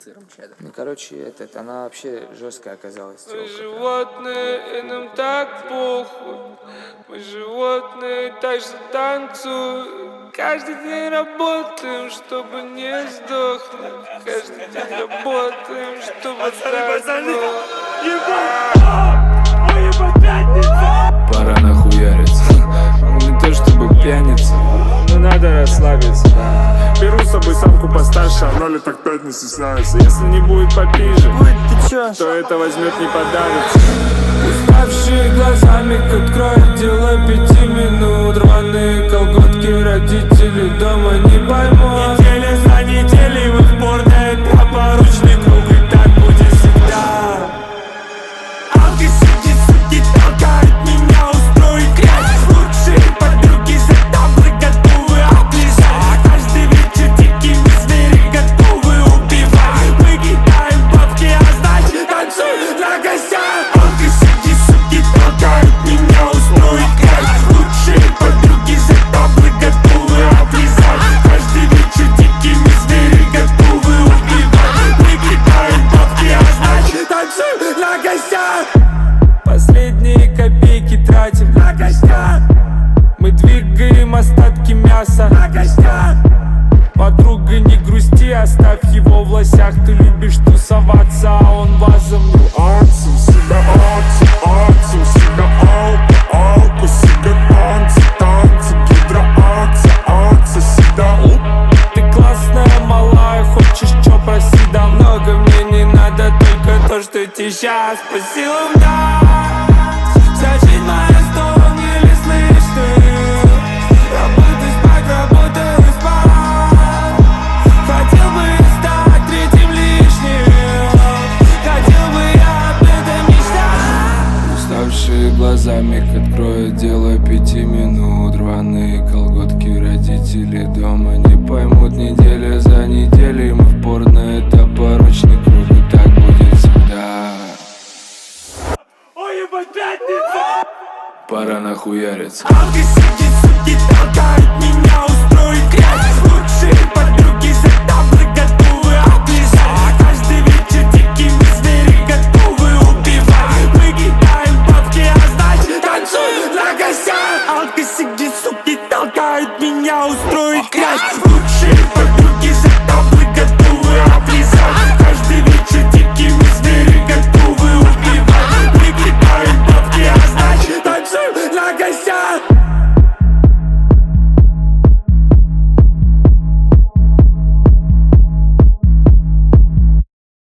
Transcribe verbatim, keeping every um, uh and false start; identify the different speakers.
Speaker 1: Ну, короче, этот, она вообще жесткая оказалась.
Speaker 2: Мы животные, и нам так похуй. Мы животные, так же танцуем. Каждый день работаем, чтобы не сдохнуть. Каждый день работаем, чтобы отдохнуть.
Speaker 3: Пора нахуяриться. Не то чтобы пьяница, но надо расслабиться, да.
Speaker 4: Беру с собой самку постарше, она лет так пять не стесняется. Если не будет попиже,
Speaker 1: Будет, ты чё?
Speaker 4: то это возьмет не подавится.
Speaker 3: Уставшие глазами откроют дело пяти минут. Рваные колготки, родители дома не поймут.
Speaker 4: Неделя за неделей мы в порно, это поручный круг, и так будет всегда. Алки, суки, суки, толкают меня устроить грязь. Лучшие подруги за таблы готовы облизать. Каждый вечер дикими звери готовы убивать. Мы кидаем бабки, а значит танцуем на гостях. Алки, суки, суки, толкают меня устроить грязь. Лучшие подруги за таблы готовы облизать. Каждый вечер дикими звери готовы убивать. Мы кидаем бабки, а значит танцуем на гостях.
Speaker 3: Последние копейки тратим
Speaker 4: На гостях,
Speaker 3: мы двигаем остатки мяса.
Speaker 4: на гостях.
Speaker 3: Подруга, не грусти, оставь его в лосях. Ты любишь тусоваться, а он вазом.
Speaker 4: Ацим, себя ацим, ацим, себя алку, алку, себя танцы, танцы, гидроакция, акция, себя.
Speaker 3: Ты классная, малая, хочешь чё, проси, да много мне не надо, только то, что тебе сейчас по силам дать. Вся жизнь моя стон, еле слышно. Работай, спать, работай, спать. Хотел бы я стать третьим лишним. Хотел бы я об этом мечтать. Уставшие глазами откроют дело пяти минут. Рваные колготки, родители дома не поймут. Неделя за неделей мы в порно, это порочный круг, и так будет всегда.
Speaker 4: Ой, ебать, пятница!
Speaker 3: Пора нахуяриться.
Speaker 4: Алки, суки, суки, толкают меня